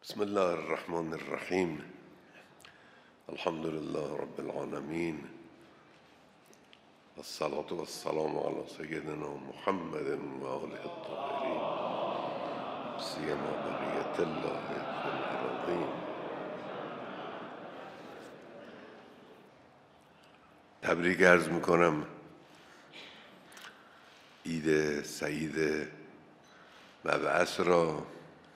بسم الله الرحمن الرحیم. الحمد لله رب العالمین، والصلاة والسلام على سيدنا محمد و آله الطاهرین، سیما بقیة الله فی الأرضین. تبریک عرض میکنم عید سعید مبعث را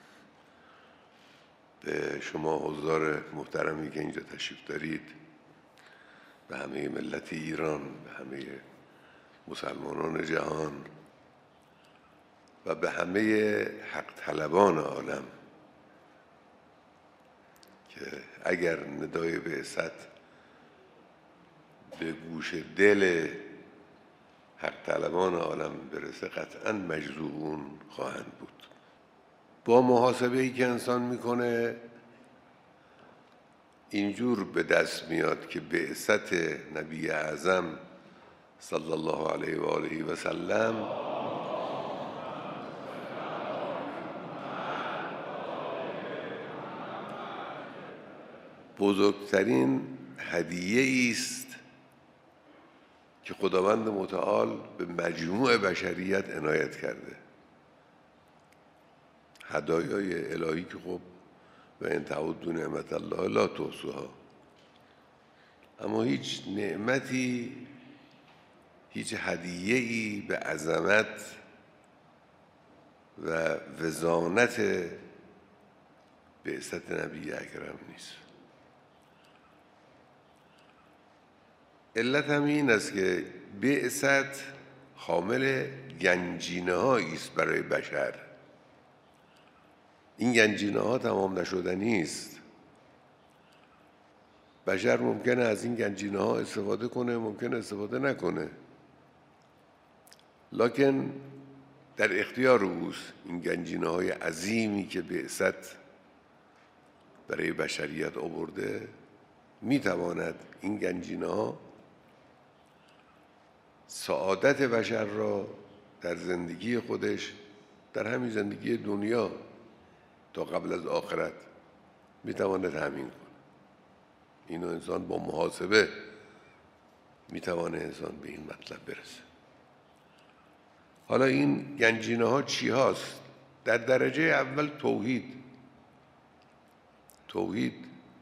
به شما حضار محترمی که اینجا تشریف دارید، به همه ملت ایران، به همه مسلمانان جهان و به همه حق طلبان عالم که اگر ندای بعثت به گوش دل حق طلبان عالم برسه قطعا مجذوبون خواهند بود. با محاسبه‌ای که انسان میکنه اینجور به دست میاد که بعثت نبی اعظم صلی الله علیه و آله و سلم بزرگترین هدیه است که خداوند متعال به مجموع بشریت عنایت کرده. هدایای الهی که خب و ان تعدوا نعمت الله لا تحصوها، اما هیچ نعمتی، هیچ هدیه‌ای به عظمت و وزانت بعثت نبی اکرم نیست. علت هم این است که بعثت حامل گنجینه‌هایی است برای بشر. این گنجینه‌ها تمام نشدنی است. بشر ممکنه از این گنجینه‌ها استفاده کنه، ممکنه استفاده نکنه، لکن در اختیار اوست این گنجینه‌های عظیمی که بعثت برای بشریت آورده. میتواند این گنجینه‌ها سعادت بشر را در زندگی خودش، در همین زندگی دنیا تا قبل از آخرت میتواند تامین کنه. اینو انسان با محاسبه میتوانه انسان به این مطلب برسه. حالا این گنجینه ها چی هاست؟ در درجه اول توحید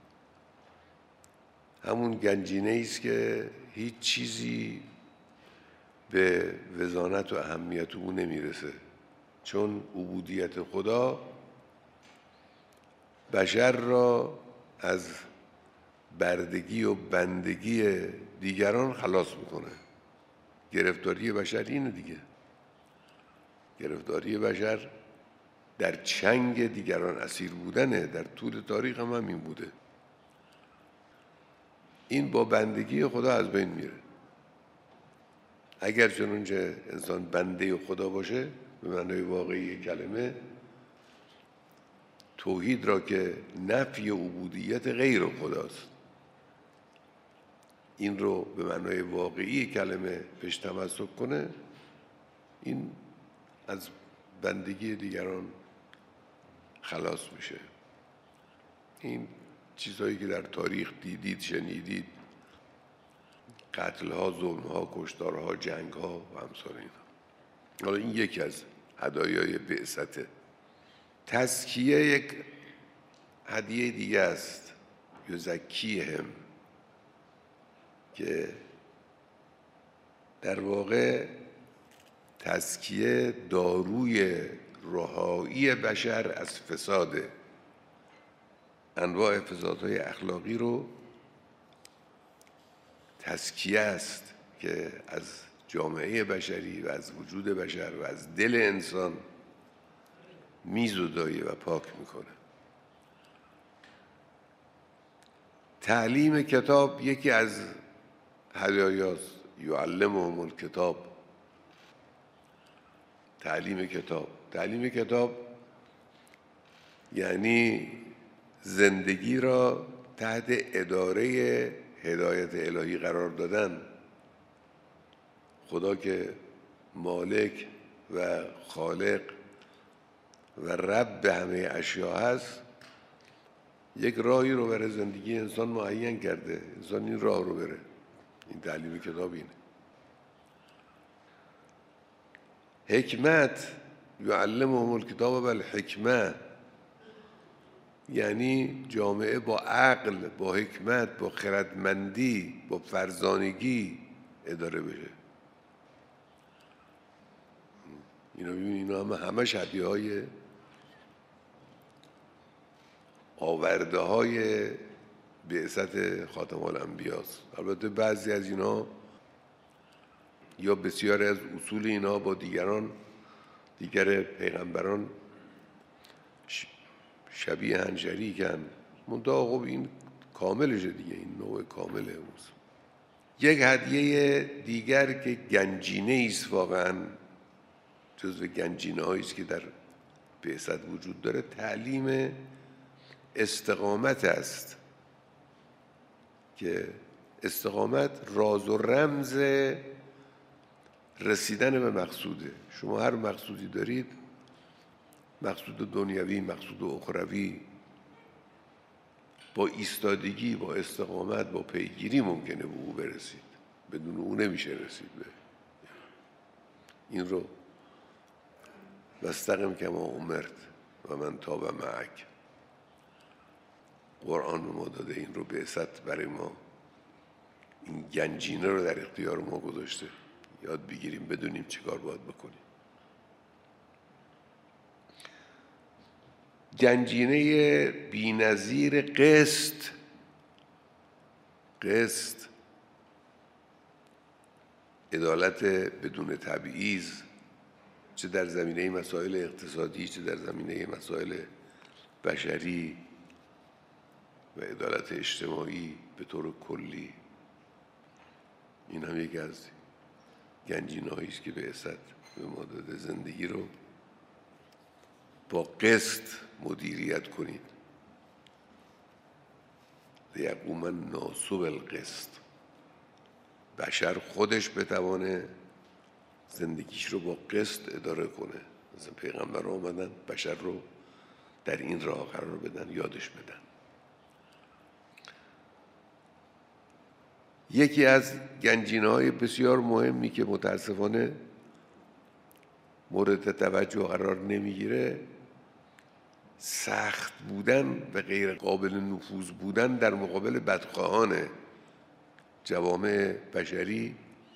همون گنجینه است که هیچ چیزی به وزانت و اهمیت او نمیرسه، چون عبودیت خدا بشر را از بردگی و بندگی دیگران خلاص میکنه. گرفتاری بشر اینه دیگه. گرفتاری بشر در چنگ دیگران اسیر بودنه. در طول تاریخ هم همین بوده. این با بندگی خدا از بین میره. اگر چنانچه انسان بنده خدا باشه به معنای واقعی کلمه، توحید را که نفی عبودیت غیر خداست، این رو به معنای واقعی کلمه بهش تمسک کنه، این از بندگی دیگران خلاص میشه. این چیزهایی که در تاریخ دیدید، شنیدید، قتل‌ها، ظلم‌ها، کشتارها، جنگ‌ها و امثال اینا. حالا این یکی از هدایای بعثته. تزکیه یک هدیه دیگه است، یزکیهم، که در واقع تزکیه داروی رهایی بشر از فساده. انواع فسادهای اخلاقی رو تزکیه است که از جامعه بشری و از وجود بشر و از دل انسان میزدایه و پاک میکنه. تعلیم کتاب یکی از هدایاست. یعلمهم الکتاب. تعلیم کتاب یعنی زندگی را تحت اداره هدایت الهی قرار دادن. خدا که مالک و خالق و رب همه اشیا هست، یک راهی رو برای زندگی انسان معین کرده، انسان این راه رو بره. این تعلیم کتاب اینه. حکمت یعلمهم الکتاب والحکمه، یعنی جامعه با عقل، با حکمت، با خردمندی، با فرزانگی اداره بشه. اینا همه شبیه های آورده های بعثت خاتم الانبیاء است. البته بعضی از اینا یا بسیاری از اصول اینا با دیگر پیغمبران شبیه هن، شریکن، منتها خب این کاملشه دیگه، این نوع کامله. یک هدیه دیگر که گنجینه است، واقعا جزو گنجینه هایی است که در بعثت وجود داره، تعلیم استقامت است که استقامت راز و رمز رسیدن به مقصوده. شما هر مقصودی دارید، مقصود دنیوی، مقصود اخروی، با ایستادگی، با استقامت، با پیگیری ممکنه به او برسید. بدون او نمیشه رسید به این رو. واستقم کما امرت و من تاب معک. قرآن به ما داده، این رو بعثت برای ما، این گنجینه رو در اختیار ما گذاشته، یاد بگیریم، بدونیم چی کار باید بکنیم. گنجینه بی‌نظیر قسط عدالت بدون تبعیض، چه در زمینه مسائل اقتصادی، چه در زمینه مسائل بشری و عدالت اجتماعی به طور کلی. این هم یکی از گنجینه‌هایی است که بعثت به ما داده، زندگی رو با قسط مدیریت کنید. لیقوم الناس بالقسط. بشر خودش بتوانه زندگیش رو با قسط اداره کنه. مثلا پیغمبر آمدن بشر رو در این راه قرار بدن، یادش بدن. یکی از گنجینه‌های بسیار مهمی که متاسفانه مورد توجه قرار نمیگیره، سخت بودن و غیر قابل نفوذ بودن در مقابل بدخواهان جوامع بشری.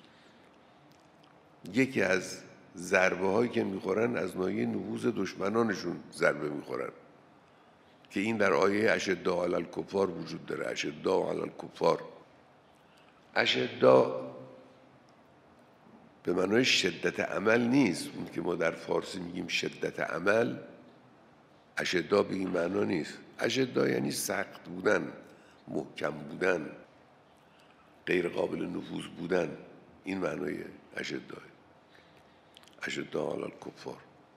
یکی از ضربه هایی که میخورن از ناحیه نفوذ دشمنانشون ضربه میخورن، که این در آیه اشداء علی الکفار وجود داره. اشداء علی الکفار، اشداء به معنای شدت عمل نیست. اون که ما در فارسی میگیم شدت عمل، اشداء به این معنا نیست. اشداء یعنی سخت بودن، محکم بودن، غیر قابل نفوذ بودن. این معنای اشداء. اشداء علی الکفار.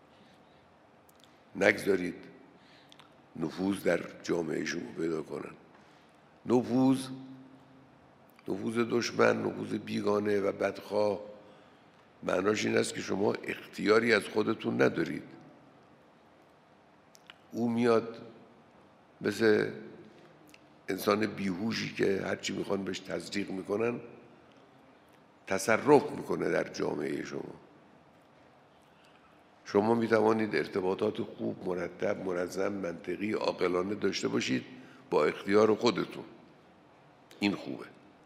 نگذارید نفوذ در جامعه شما پیدا کنن. نفوذ دشمن، نفوذ بیگانه و بدخواه، معناش این است که شما اختیاری از خودتون ندارید. او میاد مثل انسان بیهوشی که هرچی میخوان بهش تزریق میکنن، تصرف میکنه در جامعه شما. شما میتوانید ارتباطات خوب، مرتب، منظم، منطقی، عاقلانه داشته باشید با اختیار خودتون. این خوبه.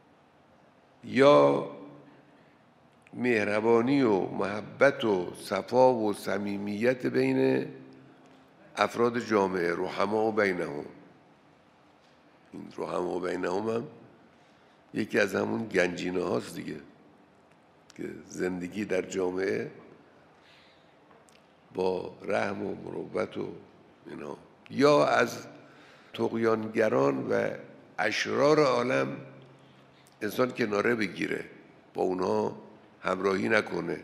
یا مهربانی و محبت و صفا و صمیمیت بین افراد جامعه، رحما بینهم. این رحما بینهم هم یکی از همون گنجینه هاست دیگه، که زندگی در جامعه با رحم و مروت و اینا. یا از طغیانگران و اشرار عالم انسان کناره بگیره، با اونها همراهی نکنه.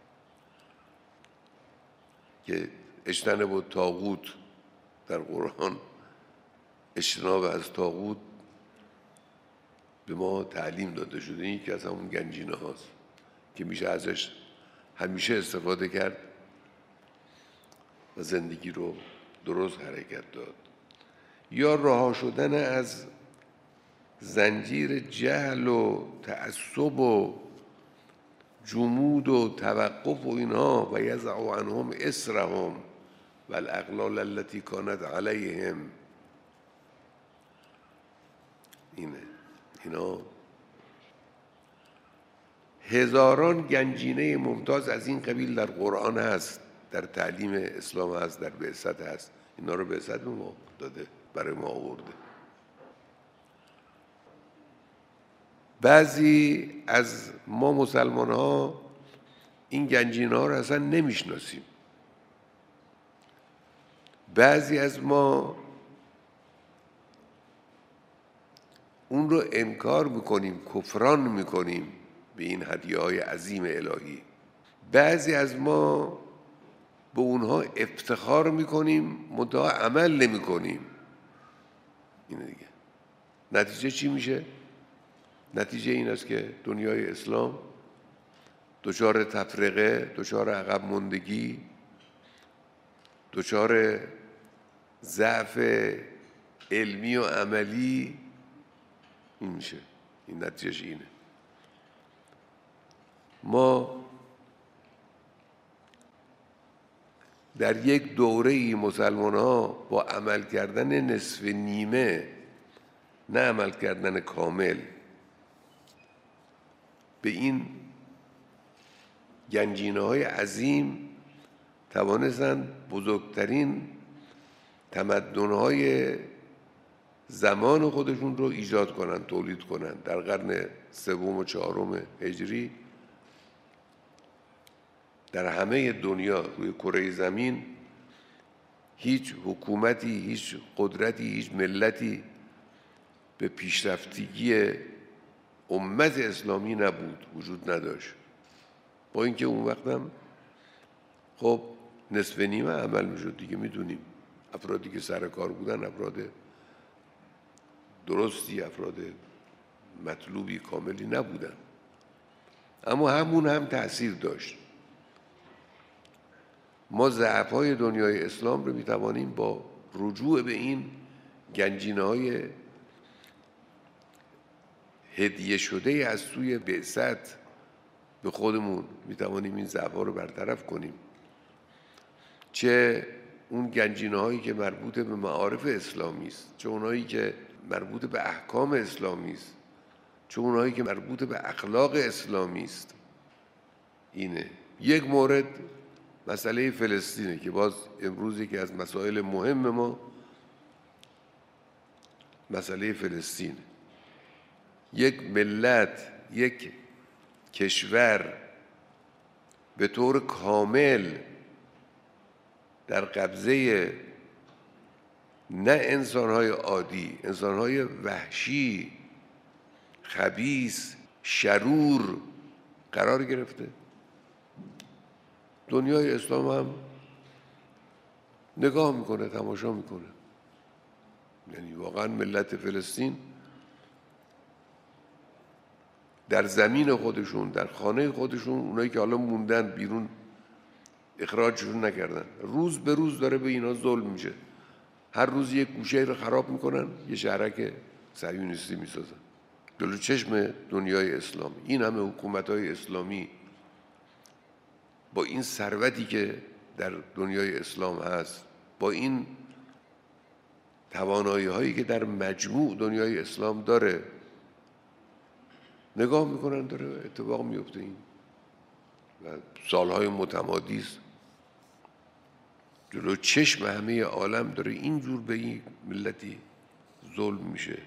که اجتنب الطاغوت در قرآن، اجتناب از طاغوت به ما تعلیم داده شده. این که از همون گنجینه هاست که میشه ازش همیشه استفاده کرد و زندگی رو درست حرکت داد. یا رها شدن از زنجیر جهل و تعصب و جمود و توقف و اینها و یضع عنهم اسرهم و الاغلال التي كانت علیهم. اینا هزاران گنجینه ممتاز از این قبیل در قرآن هست، در تعلیم اسلام هست، در بعثت هست. اینا رو بعثت به ما داده، برای ما آورده. بعضی از ما مسلمان ها این گنجینه ها رو اصلا نمیشناسیم. بعضی از ما اون رو انکار میکنیم، کفران میکنیم به این هدیه های عظیم الهی. بعضی از ما به اونها افتخار میکنیم منتها عمل نمیکنیم. اینه دیگه. نتیجه چی میشه؟ نتیجه این است که دنیای اسلام دچار تفرقه، دچار عقب ماندگی، دچار ضعف علمی و عملی این میشه. این نتیجهش اینه. ما در یک دوره مسلمان ها با عمل کردن نصف نیمه، نه عمل کردن کامل، به این گنجینه های عظیم توانستند بزرگترین تمدن های زمان خودشون رو ایجاد کنند، تولید کنند. در قرن سوم و چهارم هجری در همه دنیا روی کره زمین هیچ حکومتی، هیچ قدرتی، هیچ ملتی به پیشرفتگی امت اسلامی نبود، وجود نداشت. با اینکه اون وقت هم خب نصف نیمه عمل میشد دیگه. میدونیم افرادی که سر کار بودن افراد درستی، افراد مطلوبی، کاملی نبودن، اما همون هم تأثیر داشت. ما ضعف‌های دنیای اسلام رو میتوانیم با رجوع به این گنجینه‌های هدیه شده از سوی بعثت به خودمون میتوانیم این ضعف‌ها رو برطرف کنیم. چه اون گنجینه‌هایی که مربوط به معارف اسلامی است، چه اونایی که مربوط به احکام اسلامی است، چه اونایی که مربوط به اخلاق اسلامی است. اینه. یک مورد مسئله فلسطینه که باز امروز یکی از مسائل مهم ما مسئله فلسطین. یک ملت، یک کشور به طور کامل در قبضه نه انسان‌های عادی، انسان‌های وحشی، خبیث، شرور قرار گرفته. دنیای اسلام هم نگاه میکنه، تماشا میکنه. یعنی واقعا ملت فلسطین در زمین خودشون، در خانه خودشون، اونایی که حالا موندن بیرون اخراجشون نکردن، روز به روز داره به اینا ظلم میشه. هر روز یک گوشه رو خراب میکنن، یه شهرک صهیونیستی میسازن جلو چشم دنیای اسلامی. این همه حکومت‌های اسلامی با این ثروتی که در دنیای اسلام هست، با این توانایی‌هایی که در مجموع دنیای اسلام داره، نگاه میکنن داره اتفاق میفته. این و سالهای متمادی است جلو چشم همه عالم داره اینجور به این ملتی ظلم میشه،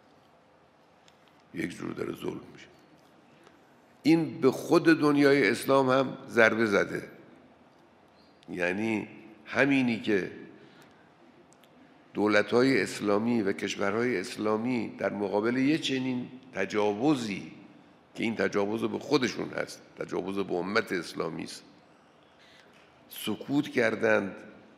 یک جور داره ظلم میشه. این به خود دنیای اسلام هم ضربه زده. یعنی همینی که دولت‌های اسلامی و کشورهای اسلامی در مقابل یه چنین تجاوزی که این تجاوز به خودشون هست، تجاوز به امت اسلامی است، سکوت کردند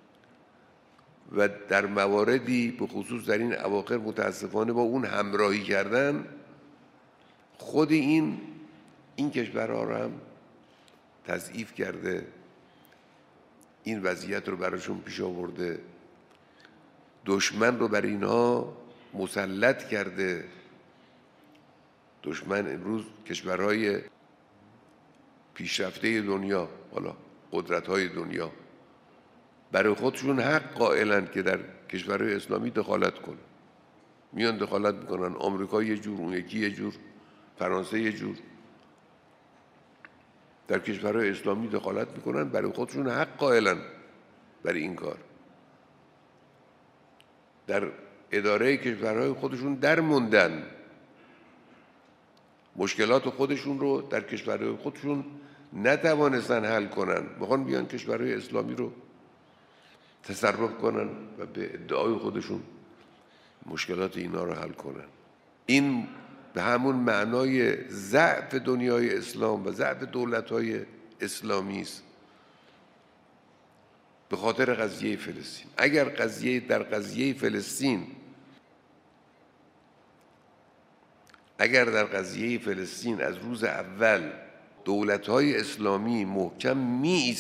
و در مواردی به خصوص در این اواخر متاسفانه با اون همراهی کردن، خود این کشورها رو هم تضعیف کرده، این وضعیت رو براشون پیش آورده دشمن رو بر اینها مسلط کرده. دشمن امروز کشورهای پیشرفته دنیا، حالا قدرت‌های دنیا، برای خودشون حق قائلن که در کشورهای اسلامی دخالت کنن. میان دخالت میکنن، آمریکا یه جور، اون یکی یه جور، فرانسه یه جور، در کشورهای اسلامی دخالت میکنن، برای خودشون حق قائلن برای این کار. در اداره کشورهای خودشون در موندن، مشکلات خودشون رو در کشورهای خودشون نتوانستن حل کنن، میخوان بیان کشورهای اسلامی رو تصرف کنن و به ادعای خودشون مشکلات اینا رو حل کنن. این به همون معنای ضعف دنیای اسلام و ضعف دولت‌های اسلامی است به خاطر قضیه فلسطین. اگر در قضیه فلسطین از روز اول دولت‌های اسلامی محکم می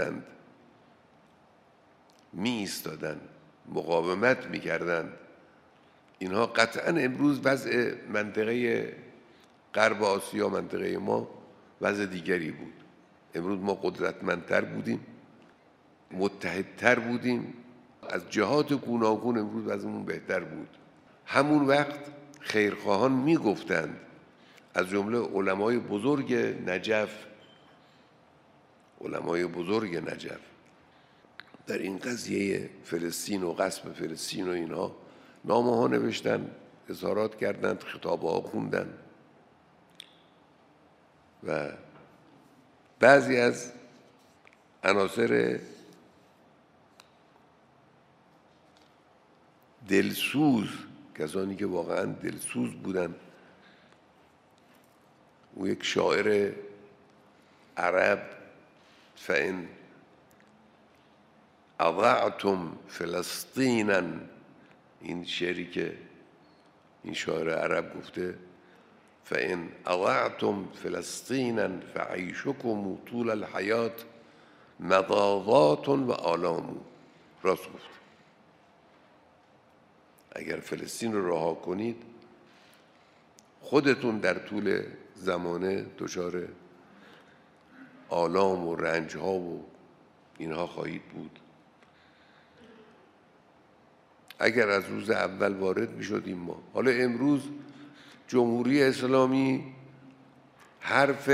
ایستادند، مقاومت می‌کردند، اینها قطعاً امروز وضع منطقه غرب آسیا، منطقه ما، وضع دیگری بود. امروز ما قدرتمندتر بودیم، متحدتر بودیم، از جهات گوناگون امروز وضعمون بهتر بود. همون وقت خیرخواهان میگفتند، از جمله علمای بزرگ نجف در این قضیه فلسطین و غصب فلسطین و اینها نامه ها نوشتن، اظهارات کردند، خطابه ها خوندن و بعضی از عناصر دلسوز، کسانی که واقعا دلسوز بودن، او یک شاعر عرب، فإن اضعتم فلسطینا، این شعری که این شاعر عرب گفته، فإن اضعتم فلسطینا فعیشکم طول الحیات مضاضات و آلام. راست گفت. اگر فلسطین رو رها کنید، خودتون در طول زمانه دچار آلام و رنج ها و اینها خواهید بود. اگر از روز اول وارد می شدیم ما. حالا امروز جمهوری اسلامی حرف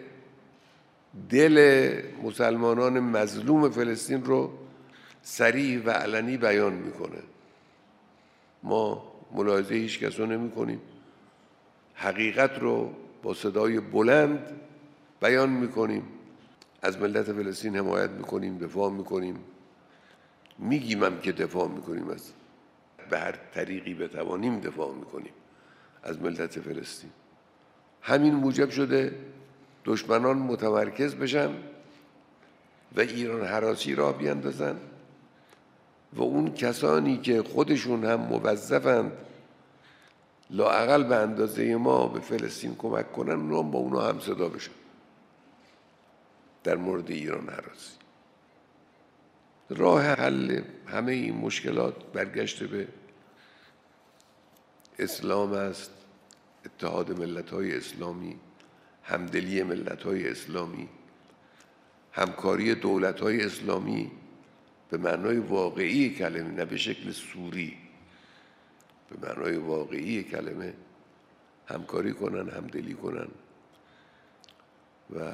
دل مسلمانان مظلوم فلسطین رو صریح و علنی بیان میکنه. ما ملاحظه هیچ کس رو نمی کنیم، حقیقت رو با صدای بلند بیان میکنیم، از ملت فلسطین حمایت میکنیم، دفاع میکنیم، میگیم هم که دفاع میکنیم، از به هر طریقی بتوانیم دفاع میکنیم از ملت فلسطین. همین موجب شده دشمنان متمرکز بشن و ایران هراسی را بیندازن و اون کسانی که خودشون هم موظفند لااقل به اندازه ما به فلسطین کمک کنن، اونا با اونا هم صدا بشن در مورد ایران هراسی. راه حل همه این مشکلات برگشته به اسلام است، اتحاد ملت‌های اسلامی، همدلی ملت‌های اسلامی، همکاری دولت‌های اسلامی به معنای واقعی کلمه، نه به شکل سوری، به معنای واقعی کلمه همکاری کنن، همدلی کنن و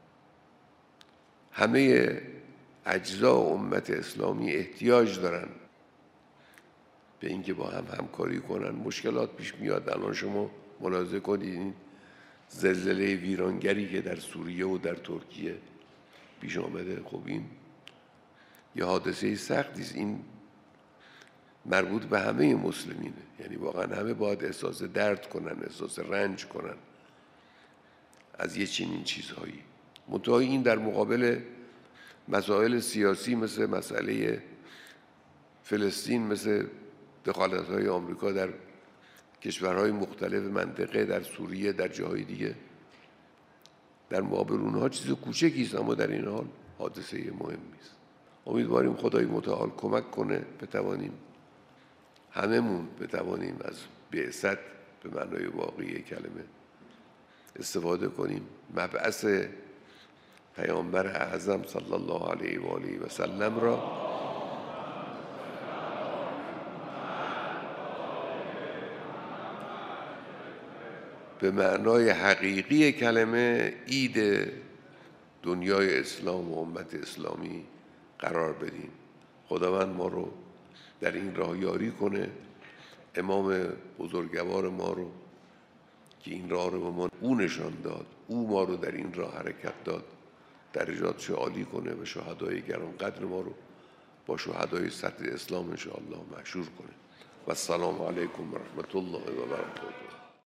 همه اجزا امت اسلامی احتیاج دارن به اینکه با هم همکاری کنن. مشکلات پیش میاد. الان شما ملاحظه کنید این زلزله ویرانگری که در سوریه و در ترکیه پیش آمده، خب این یه حادثه سختی است. این مربوط به همه مسلمینه، یعنی واقعا همه باید احساس درد کنن، احساس رنج کنن از یه چنین چیزهایی. منتها این در مقابل مسائل سیاسی مثل مسئله فلسطین، مثل دخالت‌های آمریکا در کشورهای مختلف منطقه، در سوریه، در جاهای دیگه، در مقابل اونها چیز کوچکی است، اما در این حال حادثه مهمی است. امیدواریم خدای متعال کمک کنه بتوانیم هممون بتوانیم از بعثت به معنای واقعی کلمه استفاده کنیم. مبعث پیامبر اعظم صلی الله علیه و آله و سلم را به معنای حقیقی کلمه عید دنیای اسلام و امت اسلامی قرار بدیم. خداوند ما رو در این راه یاری کنه. امام بزرگوار ما رو که این راه رو به ما او نشان داد، او ما رو در این راه حرکت داد، درجاتش عالی کنه و شهدای گرانقدر ما رو با شهدای سطح اسلام انشاءالله محشور کنه. و السلام علیکم و رحمت الله و برکاته.